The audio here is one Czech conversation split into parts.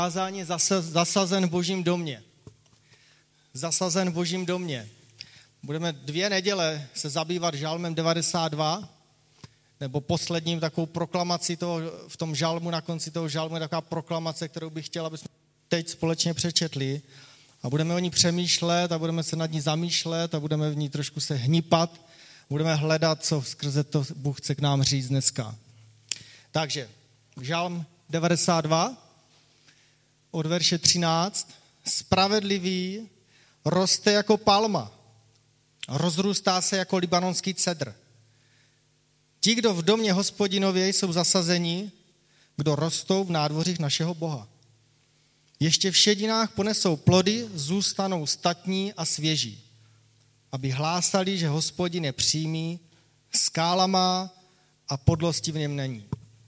Kázání zasazen v Božím domě. Zasazen v Božím domě. Budeme 2 neděle se zabývat žalmem 92, nebo posledním takovou proklamací toho, v tom žalmu, na konci toho žalmu je taková proklamace, kterou bych chtěl, aby jsme teď společně přečetli. A budeme o ní přemýšlet a budeme se nad ní zamýšlet a budeme v ní trošku se hnípat. Budeme hledat, co skrze to Bůh chce k nám říct dneska. Takže žalm 92 od verše 13. Spravedlivý roste jako palma, rozrůstá se jako libanonský cedr. Ti, kdo v domě Hospodinově jsou zasazeni, kdo rostou v nádvořích našeho Boha. Ještě v šedinách ponesou plody, zůstanou statní a svěží, aby hlásali, že Hospodin je přímý, skála má a podlosti v něm není.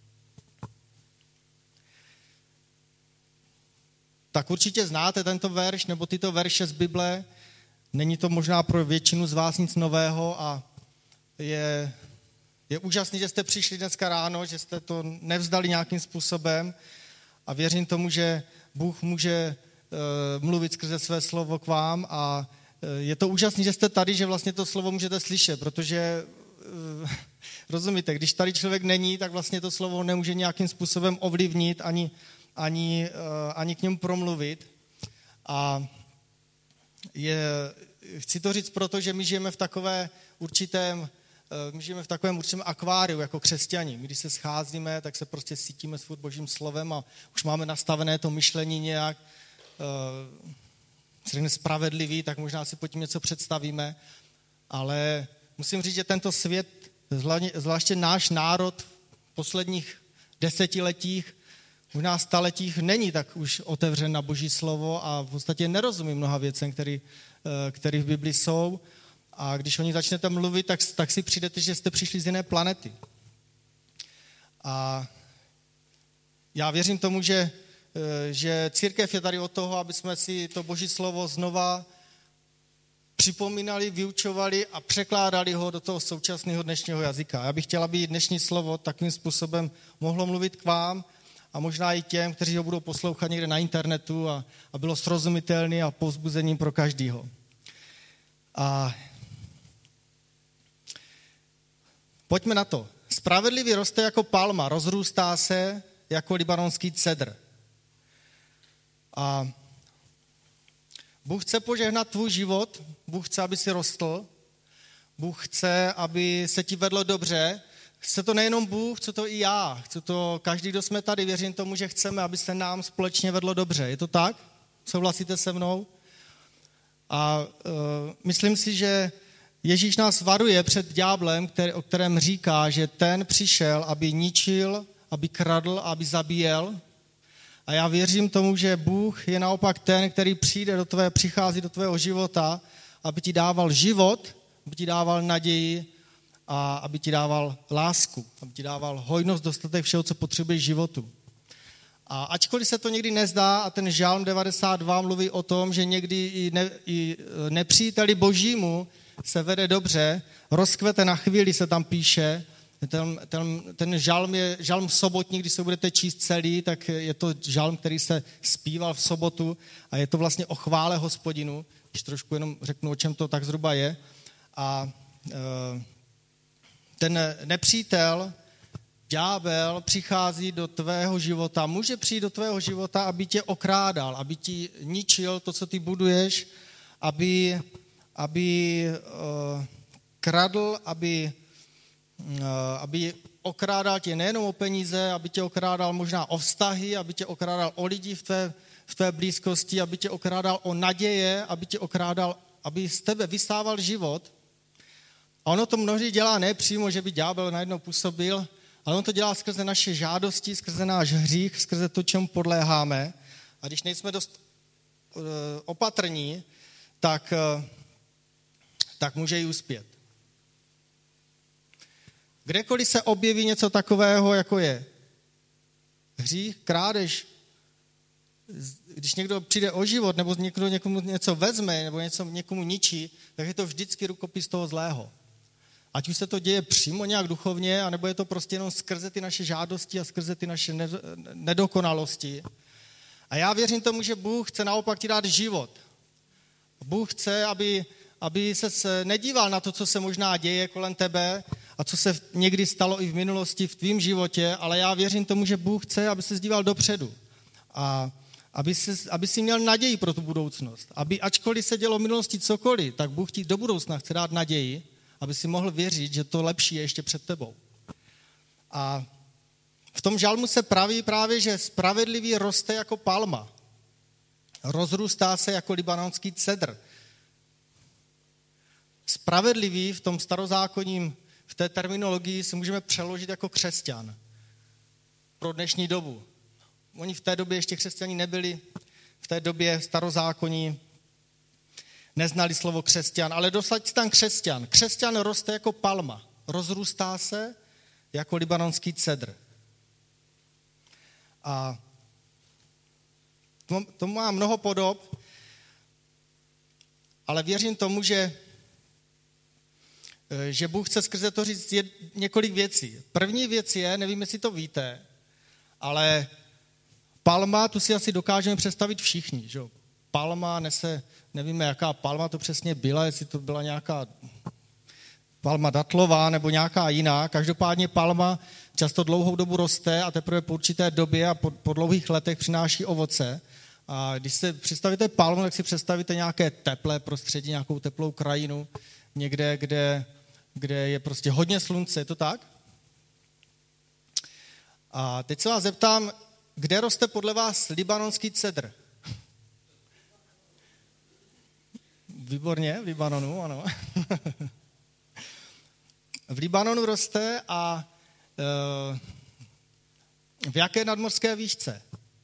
Tak určitě znáte tento verš nebo tyto verše z Bible. Není to možná pro většinu z vás nic nového a je úžasný, že jste přišli dneska ráno, že jste to nevzdali nějakým způsobem a věřím tomu, že Bůh může mluvit skrze své slovo k vám a je to úžasný, že jste tady, že vlastně to slovo můžete slyšet, protože rozumíte, když tady člověk není, tak vlastně to slovo nemůže nějakým způsobem ovlivnit ani k němu promluvit. A chci to říct proto, že my žijeme v takovém určitém akváriu jako křesťani. Když se scházíme, tak se prostě cítíme s Božím slovem a už máme nastavené to myšlení nějak spravedlivý, tak možná si pod tím něco představíme. Ale musím říct, že tento svět, zvláště náš národ v posledních desetiletích, možná staletích není tak už otevřen na Boží slovo a v podstatě nerozumí mnoha věcem, které v Biblii jsou. A když o ní začnete mluvit, tak si přijdete, že jste přišli z jiné planety. A já věřím tomu, že církev je tady od toho, aby jsme si to Boží slovo znova připomínali, vyučovali a překládali ho do toho současného dnešního jazyka. Já bych chtěla, aby dnešní slovo takovým způsobem mohlo mluvit k vám a možná i těm, kteří ho budou poslouchat někde na internetu a bylo srozumitelný a povzbuzením pro každýho. A pojďme na to. Spravedlivý roste jako palma, rozrůstá se jako libanonský cedr. A Bůh chce požehnat tvůj život, Bůh chce, aby si rostl, Bůh chce, aby se ti vedlo dobře. Chce to nejenom Bůh, chce to i já, chce to každý, kdo jsme tady, věřím tomu, že chceme, aby se nám společně vedlo dobře. Je to tak? Souhlasíte se mnou? A myslím si, že Ježíš nás varuje před ďáblem, o kterém říká, že ten přišel, aby ničil, aby kradl, aby zabíjel. A já věřím tomu, že Bůh je naopak ten, který přichází do tvého života, aby ti dával život, aby ti dával naději a aby ti dával lásku, aby ti dával hojnost, dostatek všeho, co potřebuješ životu. A ačkoliv se to někdy nezdá a ten žalm 92 mluví o tom, že někdy i nepříteli Božímu se vede dobře, rozkvete na chvíli se tam píše, ten žalm je žalm sobotní, když se budete číst celý, tak je to žalm, který se zpíval v sobotu a je to vlastně o chvále Hospodinu, když trošku jenom řeknu, o čem to tak zhruba je. A ten nepřítel, ďábel, přichází do tvého života, může přijít do tvého života, aby tě okrádal, aby ti ničil to, co ty buduješ, aby kradl, aby okrádal tě nejenom o peníze, aby tě okrádal možná o vztahy, aby tě okrádal o lidi v tvé blízkosti, aby tě okrádal o naděje, aby z tebe vysával život. A ono to mnohdy dělá ne přímo, že by ďábel najednou působil, ale on to dělá skrze naše žádosti, skrze náš hřích, skrze to, čemu podléháme. A když nejsme dost opatrní, tak může i uspět. Kdekoliv se objeví něco takového, jako je hřích, krádež, když někdo přijde o život, nebo někdo někomu něco vezme, nebo někomu ničí, tak je to vždycky rukopis toho zlého. Ať už se to děje přímo nějak duchovně, anebo je to prostě jenom skrze ty naše žádosti a skrze ty naše nedokonalosti. A já věřím tomu, že Bůh chce naopak ti dát život. Bůh chce, aby ses nedíval na to, co se možná děje kolem tebe a co se někdy stalo i v minulosti v tvém životě, ale já věřím tomu, že Bůh chce, aby ses díval dopředu. A aby si měl naději pro tu budoucnost. Aby ačkoliv se dělo v minulosti cokoliv, tak Bůh ti do budoucna chce dát naději, aby si mohl věřit, že to lepší je ještě před tebou. A v tom žalmu se praví právě, že spravedlivý roste jako palma. Rozrůstá se jako libanonský cedr. Spravedlivý v tom starozákonním, v té terminologii si můžeme přeložit jako křesťan pro dnešní dobu. Oni v té době ještě křesťaní nebyli, v té době starozákonní neznali slovo křesťan, ale doslať tam křesťan. Křesťan roste jako palma, rozrůstá se jako libanonský cedr. A to má mnoho podob, ale věřím tomu, že Bůh chce skrze to říct několik věcí. První věc je, nevím, jestli to víte, ale palma, tu si asi dokážeme představit všichni. Že? Palma nese, nevíme, jaká palma to přesně byla, jestli to byla nějaká palma datlová nebo nějaká jiná. Každopádně palma často dlouhou dobu roste a teprve po určité době a po dlouhých letech přináší ovoce. A když si představíte palmu, tak si představíte nějaké teplé prostředí, nějakou teplou krajinu, někde, kde je prostě hodně slunce, je to tak? A teď se vás zeptám, kde roste podle vás libanonský cedr? Výborně, v Libanonu, ano. V Libanonu roste a v jaké nadmořské výšce?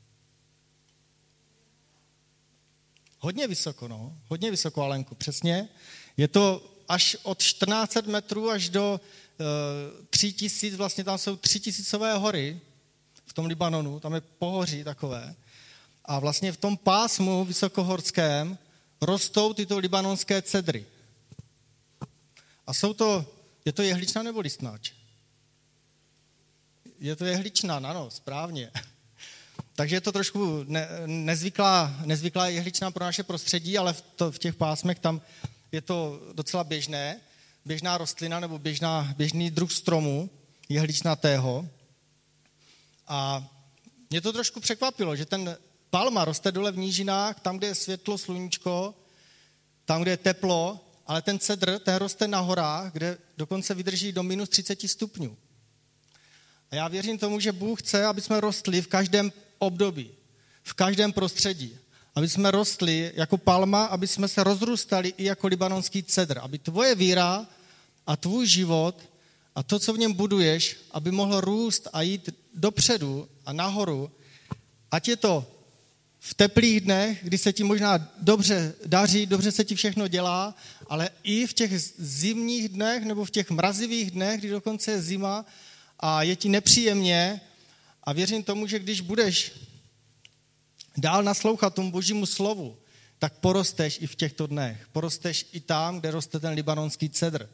Hodně vysoko, no. Hodně vysoko, Alenku, přesně. Je to až od 1400 metrů až do 3000, vlastně tam jsou 3000 hory v tom Libanonu, tam je pohoří takové. A vlastně v tom pásmu vysokohorském rostou tyto libanonské cedry. A je to jehličná nebo listnáč? Je to jehličná, ano, správně. Takže je to trošku nezvyklá jehličná pro naše prostředí, ale v těch pásmech tam je to docela běžná rostlina nebo běžný druh stromu jehličnatého. A mě to trošku překvapilo, že ten palma roste dole v nížinách, tam, kde je světlo, sluníčko, tam, kde je teplo, ale ten cedr, ten roste na horách, kde dokonce vydrží do minus 30 stupňů. A já věřím tomu, že Bůh chce, aby jsme rostli v každém období, v každém prostředí. Aby jsme rostli jako palma, aby jsme se rozrůstali i jako libanonský cedr. Aby tvoje víra a tvůj život a to, co v něm buduješ, aby mohlo růst a jít dopředu a nahoru, ať je to v teplých dnech, kdy se ti možná dobře daří, dobře se ti všechno dělá, ale i v těch zimních dnech nebo v těch mrazivých dnech, kdy dokonce je zima a je ti nepříjemně. A věřím tomu, že když budeš dál naslouchat tomu Božímu slovu, tak porosteš i v těchto dnech. Porosteš i tam, kde roste ten libanonský cedr.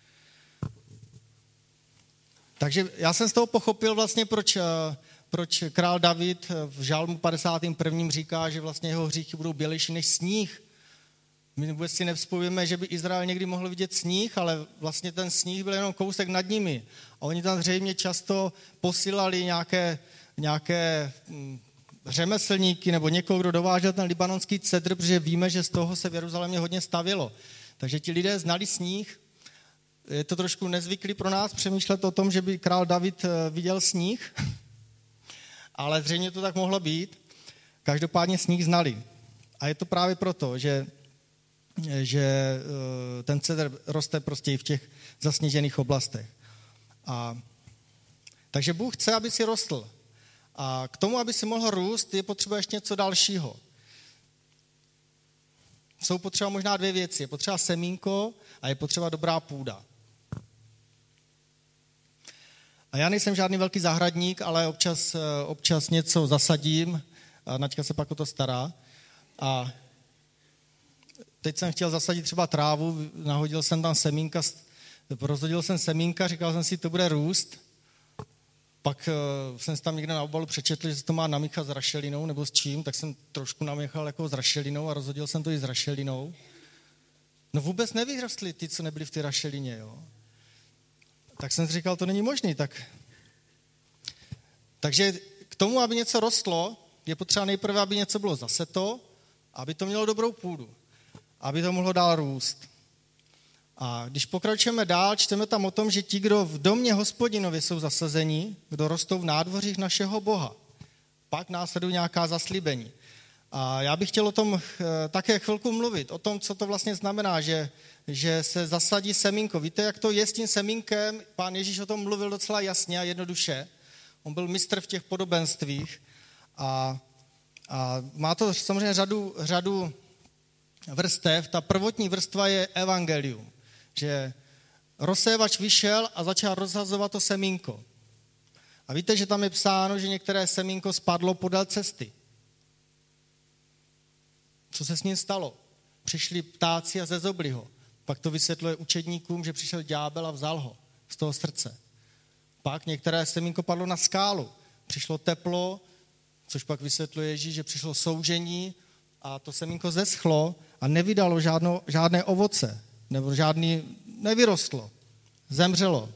Takže já jsem z toho pochopil vlastně, proč král David v žalmu 51. říká, že vlastně jeho hříchy budou bělejší než sníh. My vůbec si nevzpomínáme, že by Izrael někdy mohl vidět sníh, ale vlastně ten sníh byl jenom kousek nad nimi. A oni tam zřejmě často posílali nějaké řemeslníky nebo někoho, kdo dovážel ten libanonský cedr, protože víme, že z toho se v Jeruzalémě hodně stavělo. Takže ti lidé znali sníh. Je to trošku nezvyklý pro nás přemýšlet o tom, že by král David viděl sníh, ale zřejmě to tak mohlo být. Každopádně sníh znali. A je to právě proto, že ten cedr roste prostě i v těch zasněžených oblastech. Takže Bůh chce, aby si rostl. A k tomu, aby si mohl růst, je potřeba ještě něco dalšího. Jsou potřeba možná dvě věci. Je potřeba semínko a je potřeba dobrá půda. A já nejsem žádný velký zahradník, ale občas něco zasadím a Naďka se pak o to stará. A teď jsem chtěl zasadit třeba trávu, nahodil jsem tam semínka, rozhodil jsem semínka, říkal jsem si, to bude růst. Pak jsem si tam někde na obalu přečetl, že se to má namíchat s rašelinou nebo s čím, tak jsem trošku namíchal jako s rašelinou a rozhodil jsem to i s rašelinou. No vůbec nevyrostly ty, co nebyly v té rašelině, jo. Tak jsem si říkal, to není možný, Takže k tomu, aby něco rostlo, je potřeba nejprve, aby něco bylo zaseto, aby to mělo dobrou půdu, aby to mohlo dál růst. A když pokračujeme dál, čteme tam o tom, že ti, kdo v domě Hospodinově jsou zasazení, kdo rostou v nádvořích našeho Boha, pak následují nějaká zaslíbení. A já bych chtěl o tom také chvilku mluvit, o tom, co to vlastně znamená, že se zasadí semínko. Víte, jak to je s tím semínkem? Pán Ježíš o tom mluvil docela jasně a jednoduše. On byl mistr v těch podobenstvích a má to samozřejmě řadu vrstev. Ta prvotní vrstva je evangelium, že rozsévač vyšel a začal rozhazovat to semínko. A víte, že tam je psáno, že některé semínko spadlo podél cesty. Co se s ním stalo? Přišli ptáci a zezobli ho. Pak to vysvětluje učedníkům, že přišel ďábel a vzal ho z toho srdce. Pak některé semínko padlo na skálu. Přišlo teplo, což pak vysvětluje Ježíš, že přišlo soužení a to semínko zeschlo a nevydalo žádné ovoce, nebo nevyrostlo, zemřelo.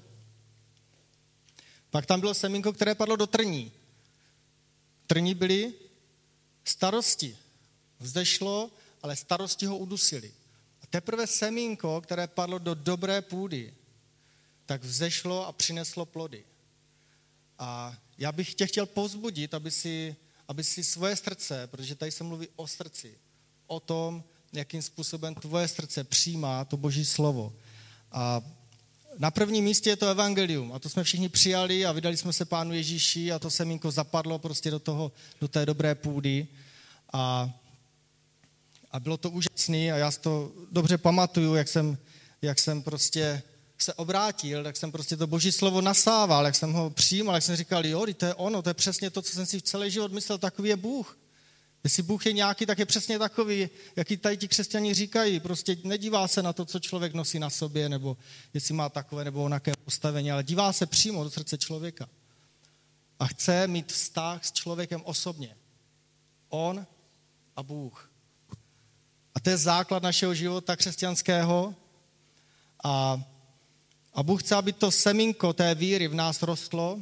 Pak tam bylo semínko, které padlo do trní. Trní byly starosti. Vzešlo, ale starosti ho udusily. A teprve semínko, které padlo do dobré půdy, tak vzešlo a přineslo plody. A já bych tě chtěl povzbudit, aby si svoje srdce, protože tady se mluví o srdci, o tom, jakým způsobem tvoje srdce přijímá to Boží slovo. A na prvním místě je to evangelium a to jsme všichni přijali a vydali jsme se Pánu Ježíši a to semínko zapadlo prostě do té dobré půdy a bylo to úžasný a já si to dobře pamatuju, jak jsem prostě se obrátil, tak jsem prostě to Boží slovo nasával, jak jsem ho přijímal, jak jsem říkal, jo, to je ono, to je přesně to, co jsem si v celý život myslel, takový je Bůh. Jestli Bůh je nějaký, tak je přesně takový, jaký tady ti křesťani říkají, prostě nedívá se na to, co člověk nosí na sobě, nebo jestli má takové nebo onaké postavení, ale dívá se přímo do srdce člověka. A chce mít vztah s člověkem osobně. On a Bůh. A to je základ našeho života křesťanského a Bůh chce, aby to semínko té víry v nás rostlo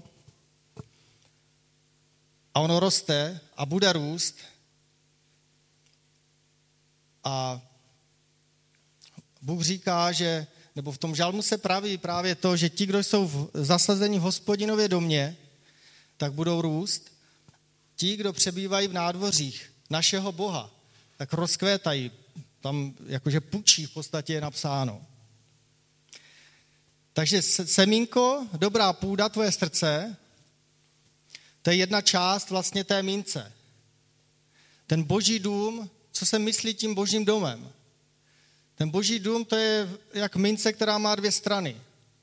a ono roste a bude růst a Bůh říká, nebo v tom žalmu se praví právě to, že ti, kdo jsou zasazeni v Hospodinově domě, tak budou růst. Ti, kdo přebývají v nádvořích našeho Boha, tak rozkvétají. Tam jakože pučí v podstatě je napsáno. Takže semínko, dobrá půda, tvoje srdce, to je jedna část vlastně té mince. Ten Boží dům, co se myslí tím Božím domem? Ten Boží dům, to je jak mince, která má dvě strany.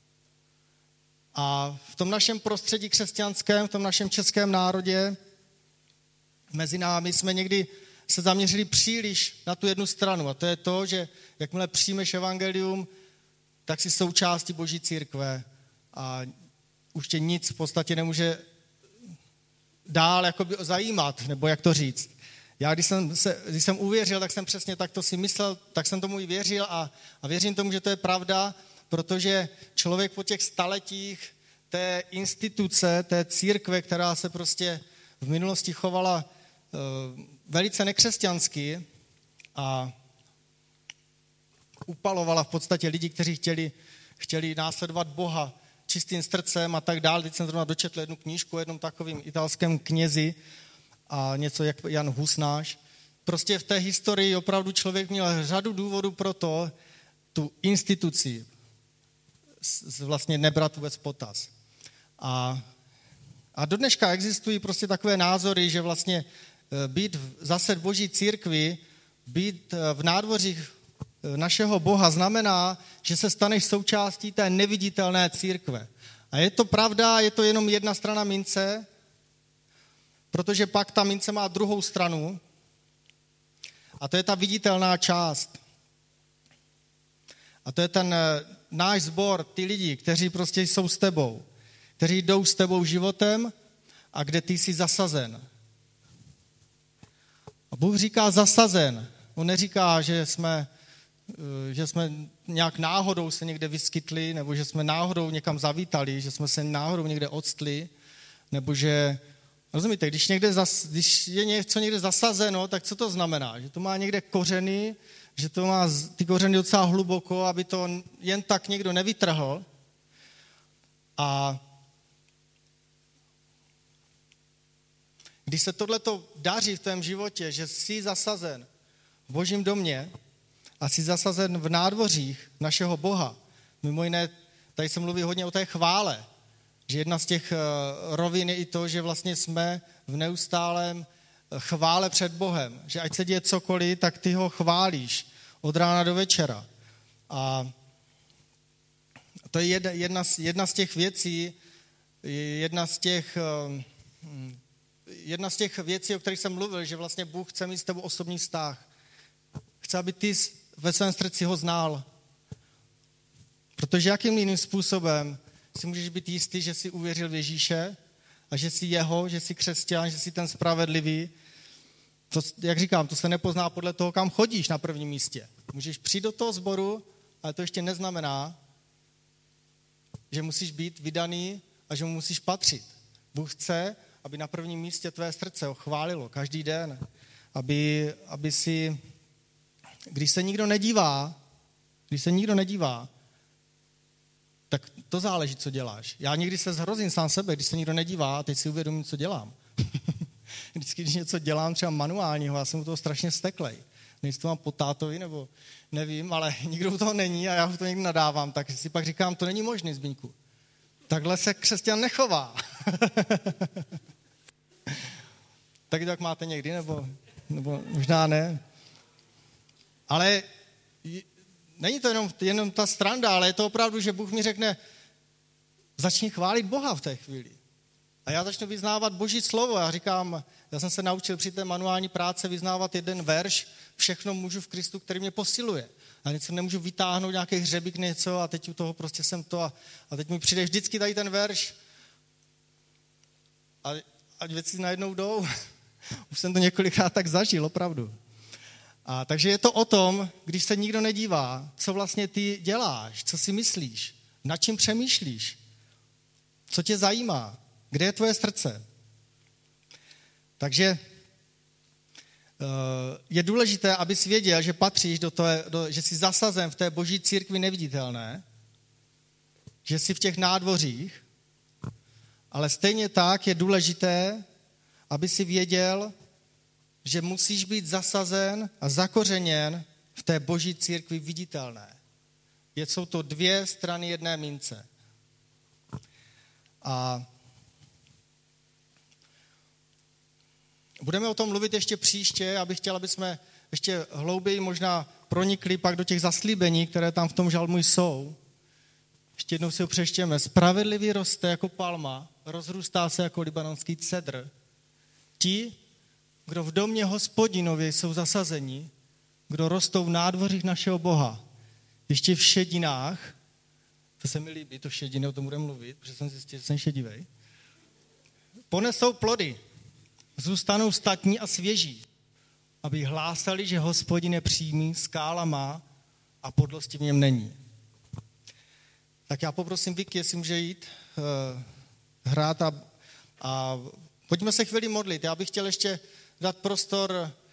A v tom našem prostředí křesťanském, v tom našem českém národě, mezi námi jsme někdy se zaměřili příliš na tu jednu stranu. A to je to, že jakmile přijmeš evangelium, tak jsi součástí Boží církve a už tě nic v podstatě nemůže dál jakoby zajímat, nebo jak to říct. Já, když jsem uvěřil, tak jsem přesně takto si myslel, tak jsem tomu i věřil a věřím tomu, že to je pravda, protože člověk po těch staletích té instituce, té církve, která se prostě v minulosti chovala velice nekřesťansky a upalovala v podstatě lidi, kteří chtěli následovat Boha čistým srdcem a tak dále. Teď jsem zrovna dočetl jednu knížku o jednom takovým italském knězi a něco jak Jan Husnáš. Prostě v té historii opravdu člověk měl řadu důvodů pro to, tu instituci vlastně nebrat vůbec potaz. A do dneška existují prostě takové názory, že vlastně být zase v Boží církvi, být v nádvořích našeho Boha znamená, že se staneš součástí té neviditelné církve. A je to pravda, je to jenom jedna strana mince, protože pak ta mince má druhou stranu a to je ta viditelná část. A to je ten náš sbor, ty lidi, kteří prostě jsou s tebou, kteří jdou s tebou životem a kde ty jsi zasazen. A Bůh říká zasazen. On neříká, že jsme nějak náhodou se někde vyskytli, nebo že jsme náhodou někam zavítali, že jsme se náhodou někde odstli, nebo že, rozumíte, když je něco někde zasazeno, tak co to znamená? Že to má někde kořeny, že to má ty kořeny docela hluboko, aby to jen tak někdo nevytrhl. A když se tohleto daří v tvém životě, že jsi zasazen v Božím domě a jsi zasazen v nádvořích našeho Boha, mimo jiné, tady se mluví hodně o té chvále, že jedna z těch rovin je i to, že vlastně jsme v neustálém chvále před Bohem, že ať se děje cokoliv, tak ty ho chválíš od rána do večera. A to je jedna z těch věcí, jedna z těch věcí, o kterých jsem mluvil, že vlastně Bůh chce mít s tebou osobní vztah. Chce, aby ty ve svém srdci ho znal. Protože jakým jiným způsobem si můžeš být jistý, že jsi uvěřil v Ježíše a že jsi jeho, že jsi křesťan, že jsi ten spravedlivý. To, jak říkám, to se nepozná podle toho, kam chodíš na prvním místě. Můžeš přijít do toho sboru, ale to ještě neznamená, že musíš být vydaný a že mu musíš patřit. Bůh chce, aby na prvním místě tvé srdce ho chválilo každý den. Aby si, když se nikdo nedívá, tak to záleží, co děláš. Já někdy se zhrozím sám sebe, když se nikdo nedívá a teď si uvědomím, co dělám. Vždycky, když něco dělám třeba manuálního, já jsem u toho strašně steklej. Nejsem to mám po tátovi, nebo nevím, ale nikdo u toho není a já u toho někdy nadávám, tak si pak říkám, to není možný, Zbyňku. Takhle se křesťan nechová. Taky tak máte někdy, nebo možná ne. Ale není to jenom ta stranda, ale je to opravdu, že Bůh mi řekne, začni chválit Boha v té chvíli. A já začnu vyznávat Boží slovo. Já říkám, já jsem se naučil při té manuální práci vyznávat jeden verš, všechno můžu v Kristu, který mě posiluje. A něco nemůžu vytáhnout nějaký hřebík něco a teď u toho prostě jsem to a teď mi přijde vždycky tady ten verš a ať věci najednou jdou. Už jsem to několikrát tak zažil, opravdu. A takže je to o tom, když se nikdo nedívá, co vlastně ty děláš, co si myslíš, nad čím přemýšlíš, co tě zajímá, kde je tvoje srdce. Takže je důležité, abys věděl, že patříš že jsi zasazen v té Boží církvi neviditelné, že jsi v těch nádvořích, ale stejně tak je důležité, aby si věděl, že musíš být zasazen a zakořeněn v té Boží církvi viditelné. Jsou to dvě strany jedné mince. A budeme o tom mluvit ještě příště, já bych chtěl, aby jsme ještě hlouběji možná pronikli pak do těch zaslíbení, které tam v tom žalmu jsou. Ještě jednou si ho přečtěme. Spravedlivý roste jako palma, rozrůstá se jako libanonský cedr. Ti, kdo v domě Hospodinově jsou zasazeni, kdo rostou v nádvořích našeho Boha, ještě v šedinách, to se mi líbí, to šediny, o tom budeme mluvit, protože jsem zjistil, že jsem šedivej, ponesou plody, zůstanou statní a svěží, aby hlásali, že Hospodin je přímý, skála má a podlosti v něm není. Tak já poprosím Vicky, jestli může jít hrát a pojďme se chvíli modlit. Já bych chtěl ještě dát prostor